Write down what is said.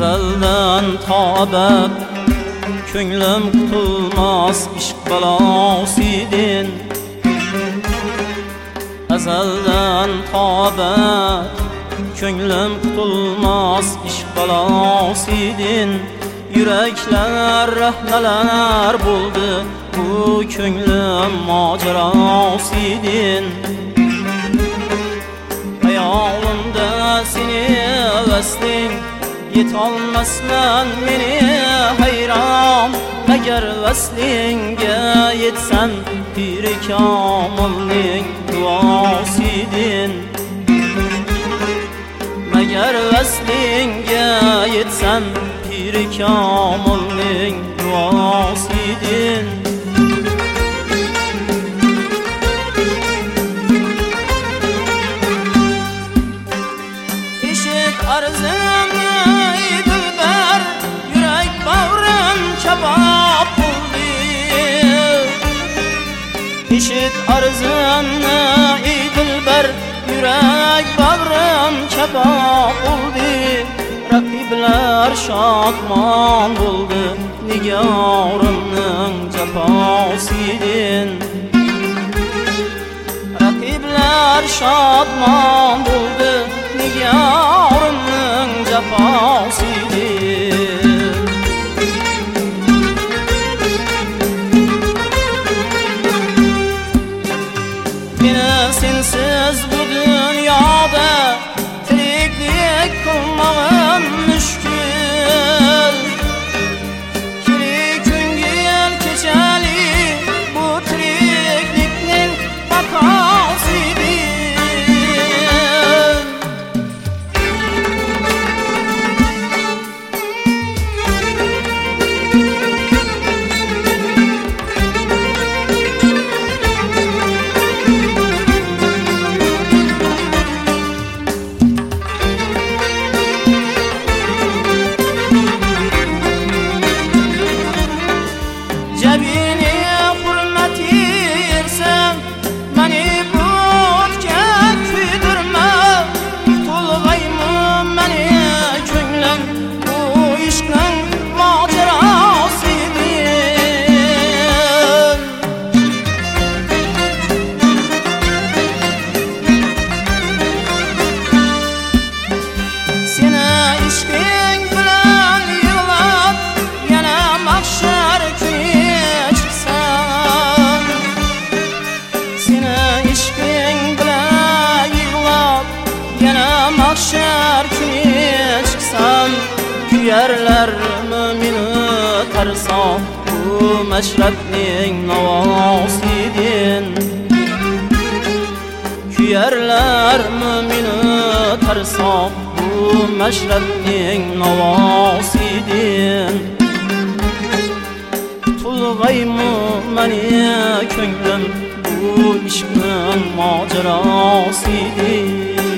Azaldan tabab Könglim qutulmaz ishq balosiydin Azaldan tabab Könglim qutulmaz ishq balosiydin Yürekler rahneler buldu Bu könglim macerasiydin Hayalimda seni vesling Yetolmasman meni hayram Agar veslinga yetsam Piri kamilning duosiydin Agar veslinga yetsam Piri kamilning duosiydin Işık arzımni ey dilber Yürek bağrım kebab buldu Işık arzımni ey dilber Yürek bağrım kebab buldu Rakibler şadman buldu Nigarımның cefasiydin Rakibler şadman buldu Nigarımның cefasiydin Meni sensiz bu dünyada Tiriklik kılmağım müşkül Kiri küngel keçeli Bu tirikliknin bakasiydin Cebini hürmet yersem Beni butga kuydirme Tutulgaymi meni könglim Bu ishqning macerasiydin Seni ishqing bilan yig'lab Yana mahshar Mahşer kuni çıksam Kuyerlermi meni tarsa Bu meşrepning navosiydin Kuyerlermi meni tarsa Bu meşrepning navosiydin Tutulgaymi meni könglim Bu ishqning macerasiydin